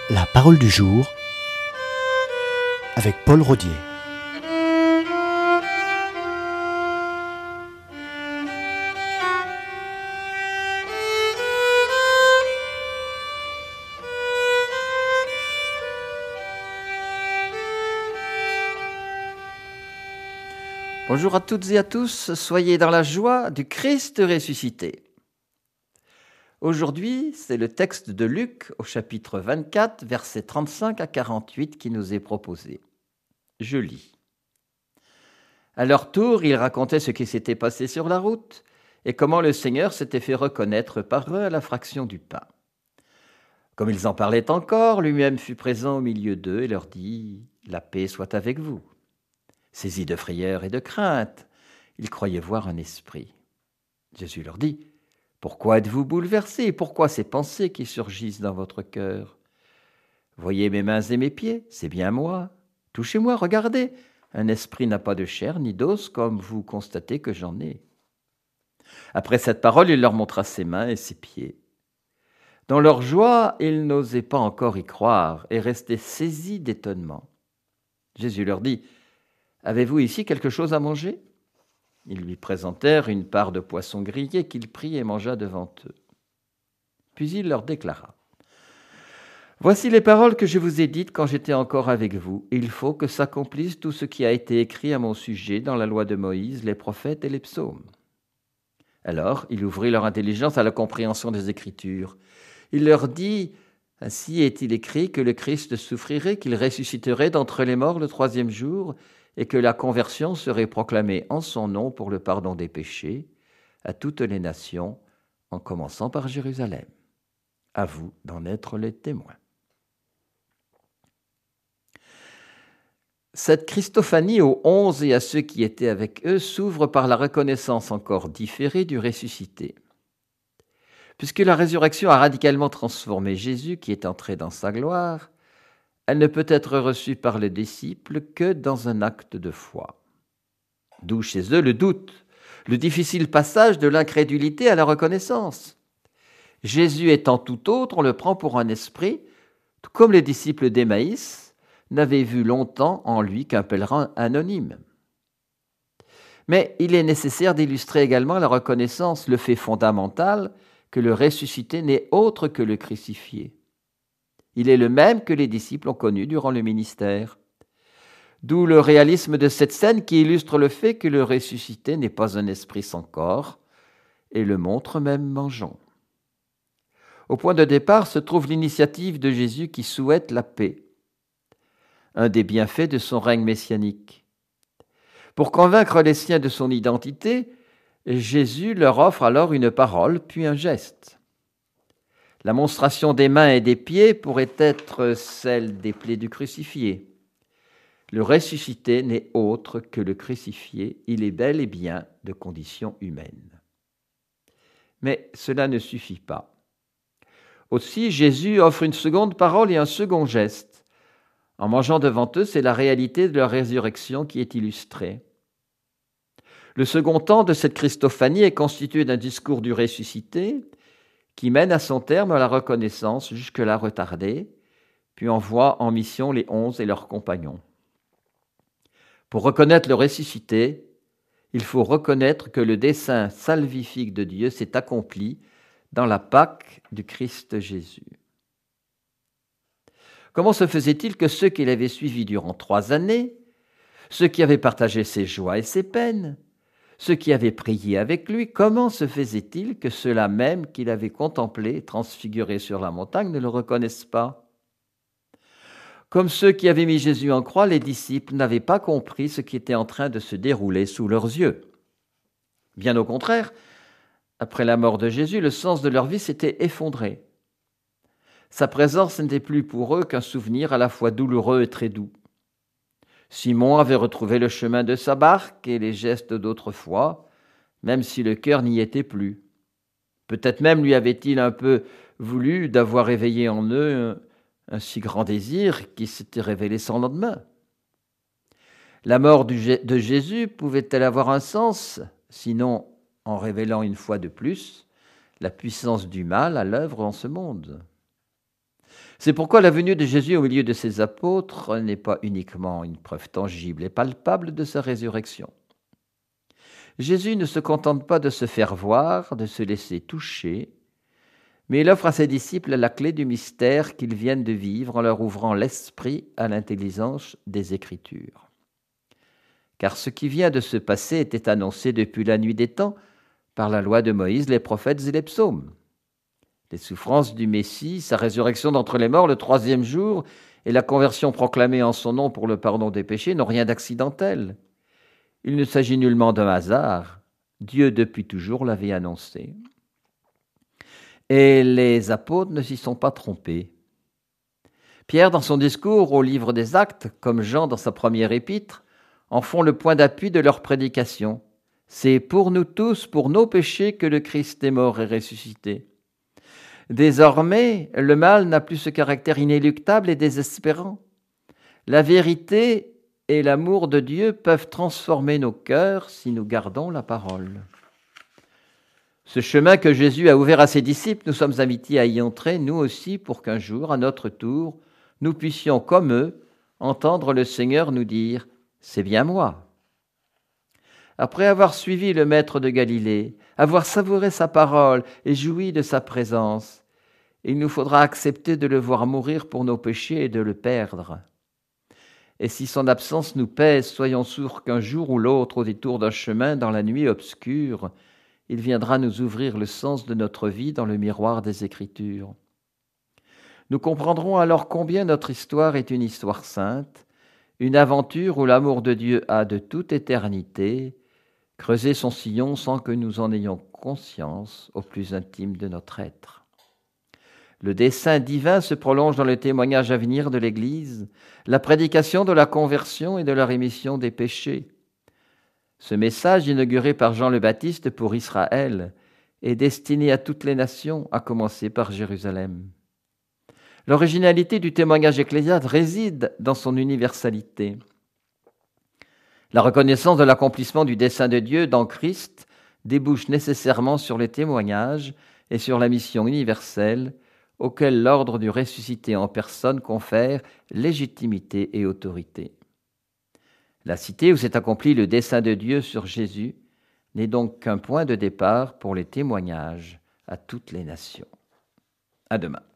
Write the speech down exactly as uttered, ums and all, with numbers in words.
La parole du jour avec Paul Rodier. Bonjour à toutes et à tous, soyez dans la joie du Christ ressuscité. Aujourd'hui, c'est le texte de Luc au chapitre vingt-quatre, versets trente-cinq à quarante-huit qui nous est proposé. Je lis. À leur tour, ils racontaient ce qui s'était passé sur la route et comment le Seigneur s'était fait reconnaître par eux à la fraction du pain. Comme ils en parlaient encore, lui-même fut présent au milieu d'eux et leur dit « La paix soit avec vous ». Saisis de frayeur et de crainte, ils croyaient voir un esprit. Jésus leur dit « Pourquoi êtes-vous bouleversés? Pourquoi ces pensées qui surgissent dans votre cœur? Voyez mes mains et mes pieds, c'est bien moi. Touchez-moi, regardez. Un esprit n'a pas de chair ni d'os, comme vous constatez que j'en ai. » Après cette parole, il leur montra ses mains et ses pieds. Dans leur joie, ils n'osaient pas encore y croire et restaient saisis d'étonnement. Jésus leur dit « Avez-vous ici quelque chose à manger ?» Ils lui présentèrent une part de poisson grillé qu'il prit et mangea devant eux. Puis il leur déclara « Voici les paroles que je vous ai dites quand j'étais encore avec vous. Il faut que s'accomplisse tout ce qui a été écrit à mon sujet dans la loi de Moïse, les prophètes et les psaumes. » Alors il ouvrit leur intelligence à la compréhension des Écritures. Il leur dit « Ainsi est-il écrit que le Christ souffrirait, qu'il ressusciterait d'entre les morts le troisième jour, et que la conversion serait proclamée en son nom pour le pardon des péchés à toutes les nations, en commençant par Jérusalem. À vous d'en être les témoins. » Cette Christophanie aux onze et à ceux qui étaient avec eux s'ouvre par la reconnaissance encore différée du ressuscité. Puisque la résurrection a radicalement transformé Jésus qui est entré dans sa gloire, elle ne peut être reçue par les disciples que dans un acte de foi. D'où chez eux le doute, le difficile passage de l'incrédulité à la reconnaissance. Jésus étant tout autre, on le prend pour un esprit, tout comme les disciples d'Emmaüs n'avaient vu longtemps en lui qu'un pèlerin anonyme. Mais il est nécessaire d'illustrer également la reconnaissance, le fait fondamental que le ressuscité n'est autre que le crucifié. Il est le même que les disciples ont connu durant le ministère. D'où le réalisme de cette scène qui illustre le fait que le ressuscité n'est pas un esprit sans corps, et le montre même mangeant. Au point de départ se trouve l'initiative de Jésus qui souhaite la paix, un des bienfaits de son règne messianique. Pour convaincre les siens de son identité, Jésus leur offre alors une parole puis un geste. La monstration des mains et des pieds pourrait être celle des plaies du crucifié. Le ressuscité n'est autre que le crucifié, il est bel et bien de condition humaine. Mais cela ne suffit pas. Aussi, Jésus offre une seconde parole et un second geste. En mangeant devant eux, c'est la réalité de leur résurrection qui est illustrée. Le second temps de cette Christophanie est constitué d'un discours du ressuscité, qui mène à son terme la reconnaissance jusque-là retardée, puis envoie en mission les onze et leurs compagnons. Pour reconnaître le ressuscité, il faut reconnaître que le dessein salvifique de Dieu s'est accompli dans la Pâque du Christ Jésus. Comment se faisait-il que ceux qui l'avaient suivi durant trois années, ceux qui avaient partagé ses joies et ses peines, ceux qui avaient prié avec lui, comment se faisait-il que ceux-là même qu'il avait contemplés, transfigurés sur la montagne, ne le reconnaissent pas? Comme ceux qui avaient mis Jésus en croix, les disciples n'avaient pas compris ce qui était en train de se dérouler sous leurs yeux. Bien au contraire, après la mort de Jésus, le sens de leur vie s'était effondré. Sa présence n'était plus pour eux qu'un souvenir à la fois douloureux et très doux. Simon avait retrouvé le chemin de sa barque et les gestes d'autrefois, même si le cœur n'y était plus. Peut-être même lui avait-il un peu voulu d'avoir éveillé en eux un, un si grand désir qui s'était révélé sans lendemain. La mort du, de Jésus pouvait-elle avoir un sens, sinon en révélant une fois de plus la puissance du mal à l'œuvre dans ce monde ? C'est pourquoi la venue de Jésus au milieu de ses apôtres n'est pas uniquement une preuve tangible et palpable de sa résurrection. Jésus ne se contente pas de se faire voir, de se laisser toucher, mais il offre à ses disciples la clé du mystère qu'ils viennent de vivre en leur ouvrant l'esprit à l'intelligence des Écritures. Car ce qui vient de se passer était annoncé depuis la nuit des temps par la loi de Moïse, les prophètes et les psaumes. Les souffrances du Messie, sa résurrection d'entre les morts le troisième jour et la conversion proclamée en son nom pour le pardon des péchés n'ont rien d'accidentel. Il ne s'agit nullement d'un hasard. Dieu depuis toujours l'avait annoncé. Et les apôtres ne s'y sont pas trompés. Pierre, dans son discours au livre des Actes, comme Jean dans sa première épître, en font le point d'appui de leur prédication. C'est pour nous tous, pour nos péchés, que le Christ est mort et ressuscité. Désormais, le mal n'a plus ce caractère inéluctable et désespérant. La vérité et l'amour de Dieu peuvent transformer nos cœurs si nous gardons la parole. Ce chemin que Jésus a ouvert à ses disciples, nous sommes invités à y entrer, nous aussi, pour qu'un jour, à notre tour, nous puissions, comme eux, entendre le Seigneur nous dire « C'est bien moi ». Après avoir suivi le Maître de Galilée, avoir savouré sa parole et joui de sa présence, il nous faudra accepter de le voir mourir pour nos péchés et de le perdre. Et si son absence nous pèse, soyons sûrs qu'un jour ou l'autre, au détour d'un chemin, dans la nuit obscure, il viendra nous ouvrir le sens de notre vie dans le miroir des Écritures. Nous comprendrons alors combien notre histoire est une histoire sainte, une aventure où l'amour de Dieu a de toute éternité creusé son sillon sans que nous en ayons conscience au plus intime de notre être. Le dessein divin se prolonge dans le témoignage à venir de l'Église, la prédication de la conversion et de la rémission des péchés. Ce message, inauguré par Jean le Baptiste pour Israël, est destiné à toutes les nations, à commencer par Jérusalem. L'originalité du témoignage ecclésial réside dans son universalité. La reconnaissance de l'accomplissement du dessein de Dieu dans Christ débouche nécessairement sur les témoignages et sur la mission universelle auquel l'ordre du ressuscité en personne confère légitimité et autorité. La cité où s'est accompli le dessein de Dieu sur Jésus n'est donc qu'un point de départ pour les témoignages à toutes les nations. À demain.